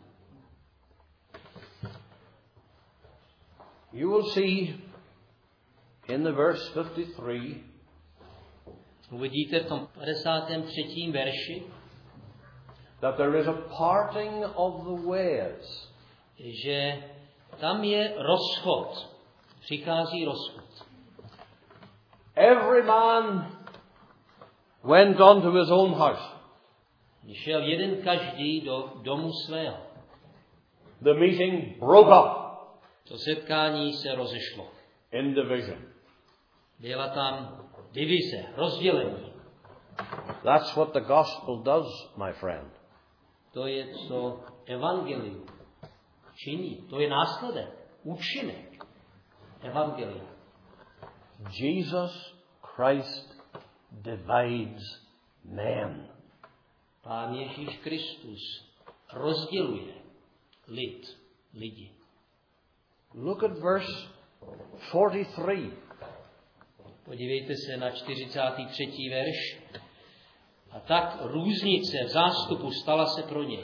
You will see in the verse fifty-three Uvidíte v tom padesátém třetím verši, that there is a parting of the ways. že tam je rozchod. Přichází rozchod. Every man went on to his own house. Šel jeden každý do domu svého. The meeting broke up To setkání se rozešlo. in division. Byla tam divize, rozdělení. That's what the gospel does, my friend. To je, co evangelium činí. To je následek, účinek evangelia. Jesus Christ divides men. Pán Ježíš Kristus rozděluje lid, lidi. Look at verse forty-three. Podívejte se na čtyřicátý třetí verš. A tak různice v zástupu stala se pro něj.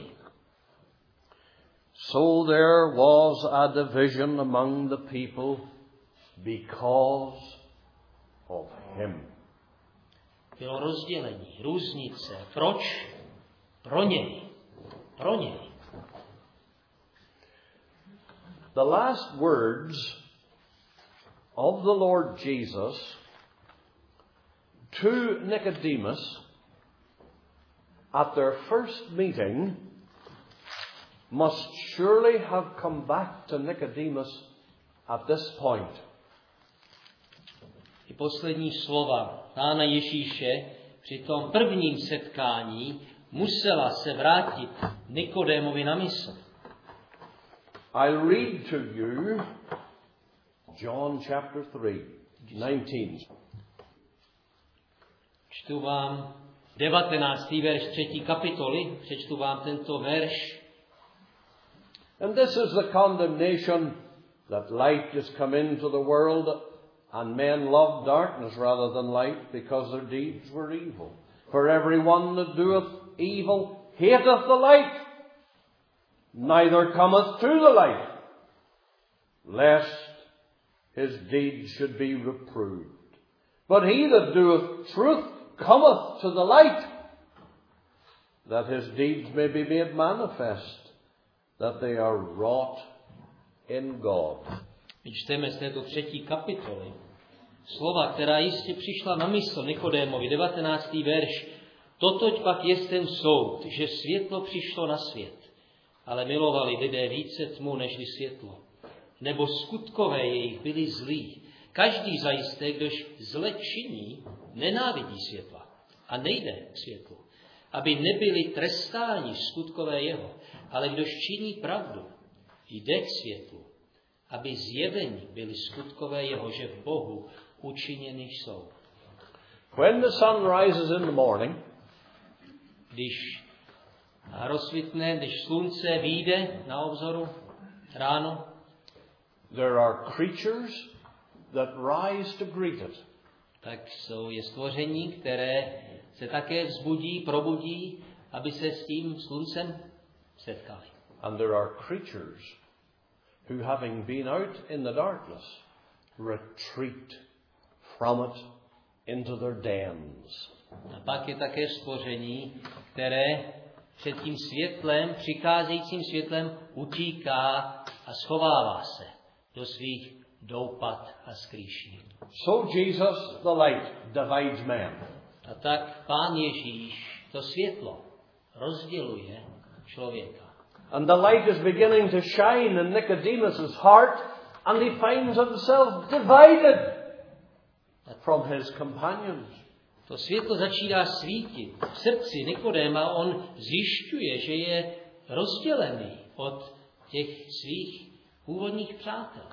So there was a division among the people because of him. Bylo rozdělení, různice. Proč? Pro něj. Pro něj. The last words of the Lord Jesus to Nicodemus at their first meeting must surely have come back to Nicodemus at this point. I poslední slova Pána Ježíše při tom prvním setkání musela se vrátit Nikodémovi na mysl. I'll read to you John chapter three, nineteen. Čtu vám devatenáctý verš třetí kapitoly, přečtu vám tento verš. And this is the condemnation that light is come into the world, and men loved darkness rather than light, because their deeds were evil. For everyone that doeth evil hateth the light, neither cometh to the light, lest his deeds should be reproved. But he that doeth truth cometh to the light, that his deeds may be made manifest, that they are wrought in God. My čteme z této třetí kapitoly slova, která jistě přišla na mysl Nikodémovi, devatenáctý verš. Totoť pak jest ten soud, že světlo přišlo na svět, ale milovali lidé více tmu nežli světlo, nebo skutkové jejich byli zlí. Každý zajisté, kdož zle činí, nenávidí světla a nejde k světlu, aby nebyli trestáni skutkové jeho, ale kdož činí pravdu, jde k světlu, aby zjeveni byli skutkové jeho, že v Bohu učiněny jsou. When the sun rises in the morning, Když rozsvitne, když slunce vyjde na obzoru ráno, there are creatures that rise to greet it. tak jsou je stvoření, které se také vzbudí, probudí, aby se s tím sluncem setkali. And there are creatures who, having been out in the darkness, retreat from it into their dens. A pak je také stvoření, které před tím světlem, přicházejícím světlem, utíká a schovává se do svých doupat a skrýší. So Jesus, the light, divides men. A tak Pán Ježíš to světlo rozděluje člověka. And the light is beginning to shine in Nicodemus' heart, and he finds himself divided from his companions. To světlo začíná svítit v srdci Nikodéma, on zjišťuje, že je rozdělený od těch svých původních přátel.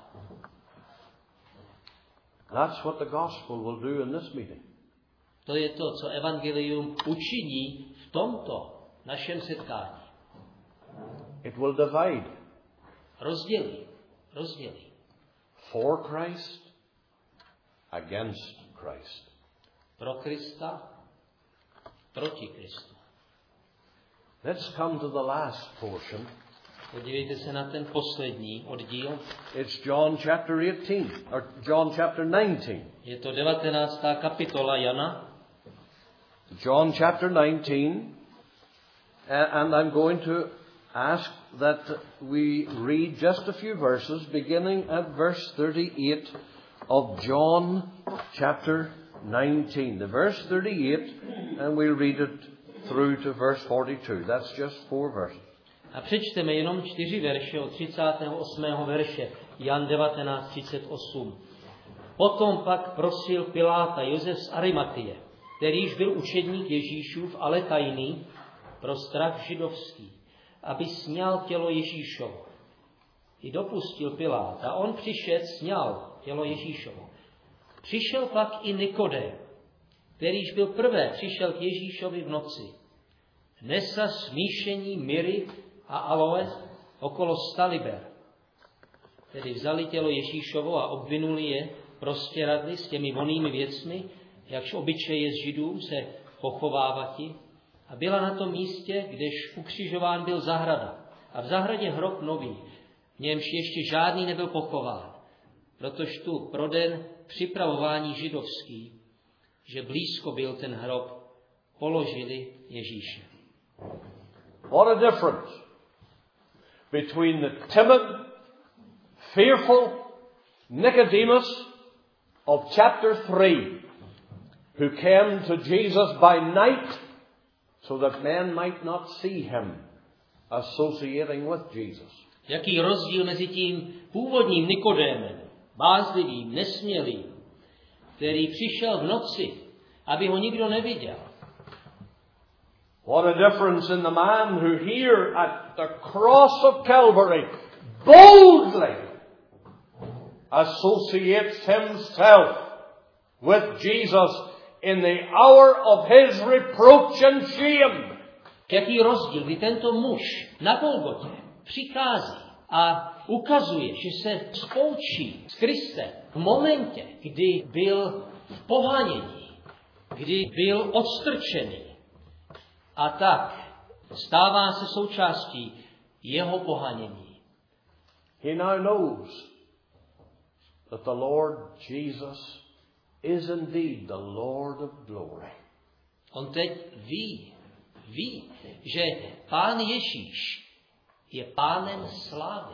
That's what the gospel will do in this meeting. To je to, co evangelium učiní v tomto našem setkání. It will divide Rozdělí, rozdělí. for Christ against Christ. Pro Krista, proti Kristu. Let's come to the last portion. Podívejte se na ten poslední oddíl. It's John chapter eighteen, or John chapter nineteen. Je to devatenáctá kapitola Jana. John chapter nineteen, and I'm going to ask that we read just a few verses, beginning at verse thirty-eight of John chapter nineteen. The verse thirty-eight, and we'll read it through to verse forty-two. That's just four verses. A přečteme jenom čtyři verše od třicátého osmého verše, Jan devatenáct třicet osm. Potom pak prosil Piláta Josef z Arimatie, kterýž byl učedník Ježíšův, ale tajný, pro strach židovský, aby sňal tělo Ježíšovo. I dopustil Pilát, a on přišel, sňal tělo Ježíšovo. Přišel pak i Nikodém, kterýž byl prvé, přišel k Ježíšovi v noci. Nesa smíšení miry a aloe okolo sta liber. Tedy vzali tělo Ježíšovo a obvinuli je prostěradli s těmi vonnými věcmi, jakž obyčej je z Židům se pochovávati. A byla na tom místě, kdež ukřižován byl zahrada. A v zahradě hrob nový, v němž ještě žádný nebyl pochován. Protože tu pro den připravování židovský, že blízko byl ten hrob, položili Ježíše. What a difference between the timid, fearful Nicodemus of chapter three, who came to Jesus by night so that men might not see him associating with Jesus. Jaký rozdíl mezi tím původním Nikodémem, bázlivým, nesmělým, který přišel v noci, aby ho nikdo neviděl. What a difference in the man who here at the cross of Calvary boldly associates himself with Jesus in the hour of his reproach and shame. Jaký rozdíl, kdy tento muž na Golgotě přichází a ukazuje, že se spoučí s Kristem v momentě, kdy byl v pohanění, kdy byl odstrčený. A tak stává se součástí jeho pohanění. He now knows that the Lord Jesus is indeed the Lord of glory. On teď ví, ví, že Pán Ježíš je Pánem slávy.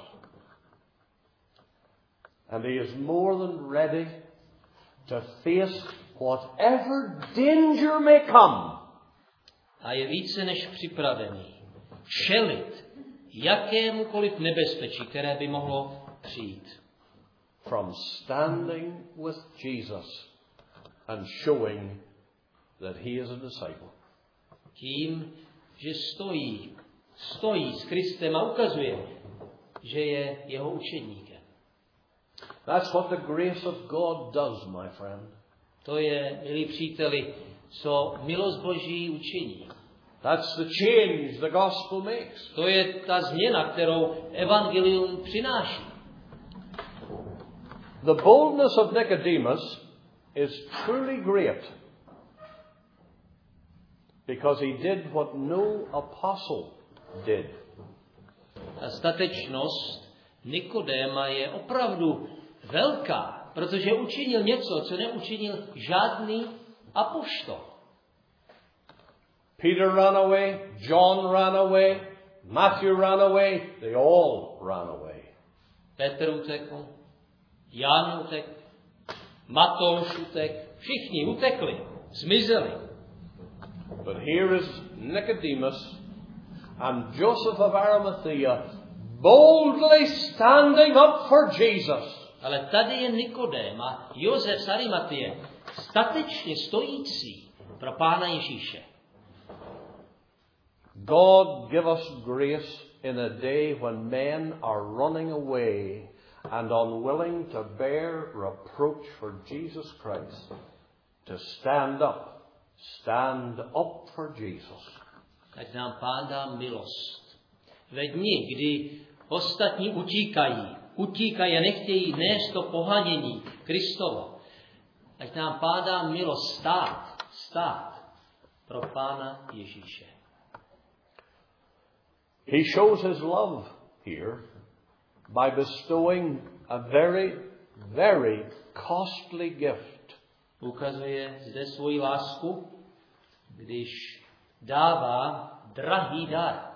And he is more than ready to face whatever danger may come. A je více než připravený čelit jakémukoliv nebezpečí, které by mohlo přijít. From standing with Jesus and showing that he is a disciple. Tím, že stojí, stojí s Kristem a ukazuje, že je jeho učedníkem. That's what the grace of God does, my friend. To je, milí příteli, co milost Boží učiní. That's the change the gospel makes. To je ta změna, kterou evangelium přináší. The boldness of Nicodemus is truly great because he did what no apostle did. Ta statečnost Nikodéma je opravdu velká, protože učinil něco, co neučinil žádný apoštol. Peter ran away, John ran away, Matthew ran away, they all ran away. Petr utekl, Jan utekl, Matouš utekl, všichni utekli, zmizeli. But here is Nicodemus and Joseph of Arimathea boldly standing up for Jesus. Ale tady je Nikodém a Josef z Arimatie, statečně stojící pro Pána Ježíše. God give us grace in a day when men are running away and unwilling to bear reproach for Jesus Christ, to stand up, stand up for Jesus. Ať nám Pán dá milost. Ve dni, kdy ostatní utíkají, utíkají a nechtějí nést to pohanění Kristovo, ať nám Pán dá milost stát, stát pro Pána Ježíše. He shows his love here by bestowing a very, very costly gift. Ukazuje zde svoji lásku, když dává drahý dar.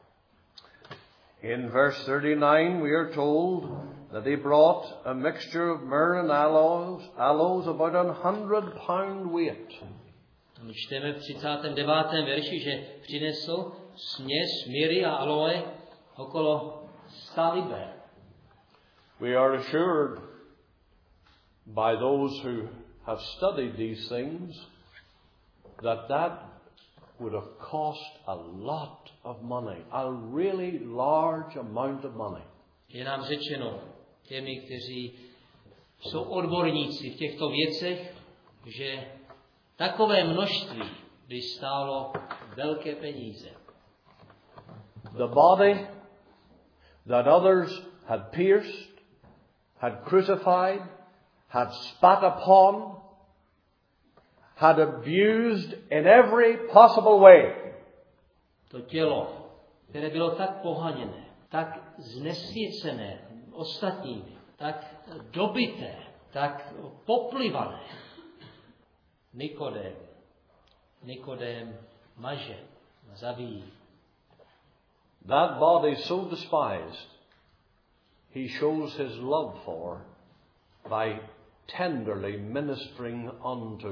In verse thirty-nine we are told that he brought a mixture of myrrh and aloes, aloes about a hundred pound weight. My čteme v třicátém devátém verši, že přinesl směs miry a aloe okolo sta liber. We are assured by those who have studied these things that that would have cost a lot of money, a really large amount of money. Je nám řečeno těmi, kteří jsou odborníci v těchto věcech, že takové množství by stálo velké peníze. The body that others had pierced had crucified, had spat upon, had abused in every possible way. To tělo, které bylo tak pohaněné, tak znesvěcené ostatními, tak dobité, tak poplivané. Nikodém, Nikodém maže, zabíjí. That body so despised, he shows his love for by tenderly ministering unto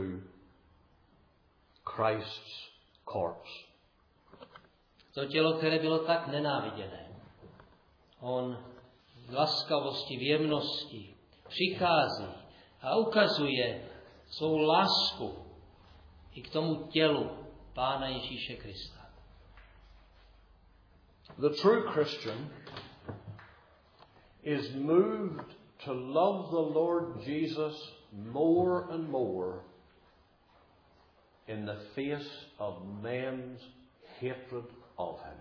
Christ's corpse. To tělo, které bylo tak nenáviděné, on v laskavosti, v jemnosti přichází a ukazuje svou lásku i k tomu tělu Pána Ježíše Krista. The true Christian is moved to love the Lord Jesus more and more in the face of men's hatred of him.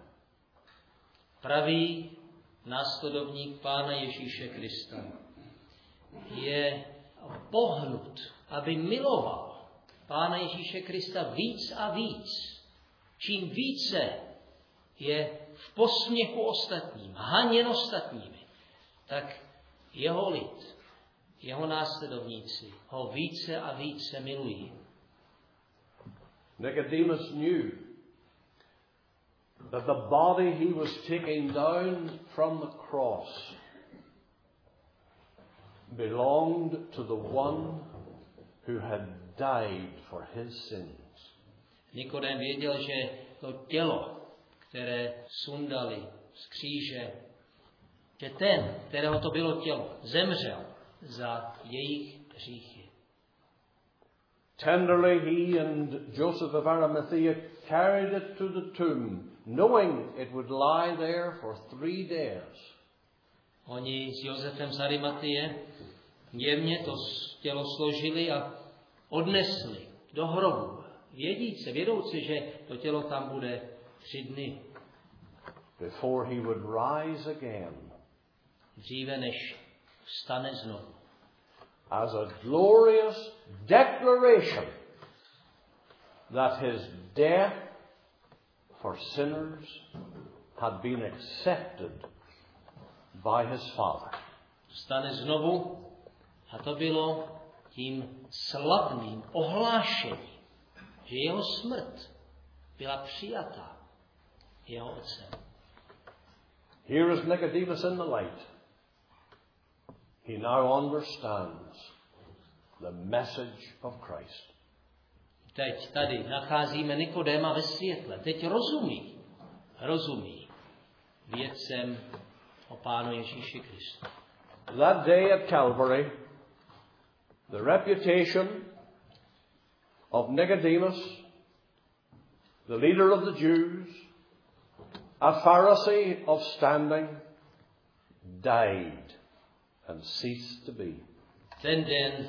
Pravý následovník Pána Ježíše Krista je pohnut, aby miloval Pána Ježíše Krista víc a víc. Čím více je v posměchu ostatním, haněn ostatními, tak jeho lid, jeho následovníci ho více a více milují. Nicodemus knew that the body he was taking down from the cross belonged to the one who had died for his sins. Nikodém věděl, že to tělo, které sundali z kříže, že ten, kterého to bylo tělo, zemřel za jejich hříchy. Tenderly he and Joseph of Arimathea carried it to the tomb, knowing it would lie there for three days. Oni s Josefem z Arimatie jemně to tělo složili a odnesli do hrobu, vědíce, vědouci, že to tělo tam bude tři dny. Before he would rise again. Dříve než vstane znovu. As a glorious declaration that his death for sinners had been accepted by his Father. Vstane znovu a to bylo tím slavným ohlášením, že jeho smrt byla přijata jeho otcem. Here is Nicodemus in the light. He now understands the message of Christ. Teď tady nacházíme Nikodéma ve světle. Teď rozumí, rozumí věcem o Pánu Ježíši Kristu. That day at Calvary, the reputation of Nicodemus, the leader of the Jews, a Pharisee of standing, died and ceased to be. Ten den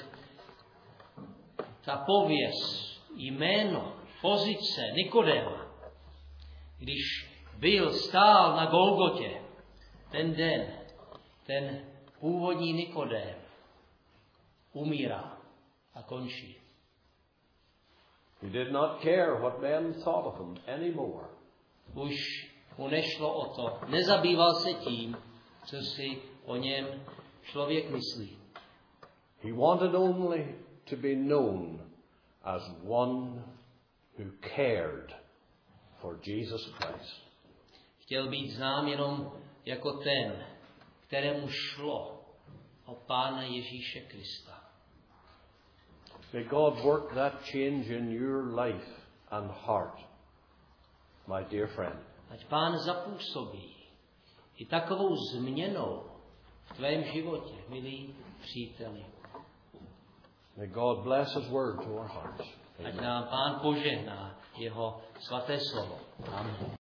ta pověst, jméno, pozice Nikodéma, když byl, stál na Golgotě, ten den, ten původní Nikodém umírá a končí. He did not care what men thought of him anymore. Už mu nešlo o to, nezabýval se tím, co si o něm člověk myslí. He wanted only to be known as one who cared for Jesus Christ. Chtěl být znám jenom jako ten, kterému šlo o Pána Ježíše Krista. May God work that change in your life and heart, my dear friend. Ať Pán zapůsobí i takovou změnou v tvém životě, milý příteli. May God bless His word to our hearts. Ať nám Pán požehná jeho svaté slovo. Amen.